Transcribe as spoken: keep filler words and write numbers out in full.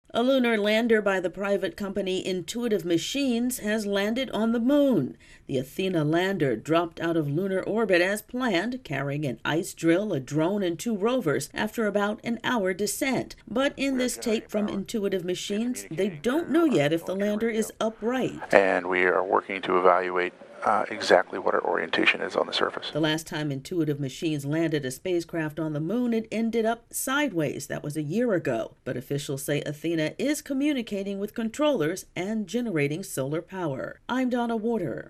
A lunar lander by the private company Intuitive Machines has landed on the moon. The Athena lander dropped out of lunar orbit as planned, carrying an ice drill, a drone, and two rovers after about an hour descent. But in this tape from Intuitive Machines, they don't know yet if the lander is upright. And we are working to evaluate Uh, exactly what our orientation is on the surface. The last time Intuitive Machines landed a spacecraft on the moon, it ended up sideways. That was a year ago. But officials say Athena is communicating with controllers and generating solar power. I'm Donna Warder.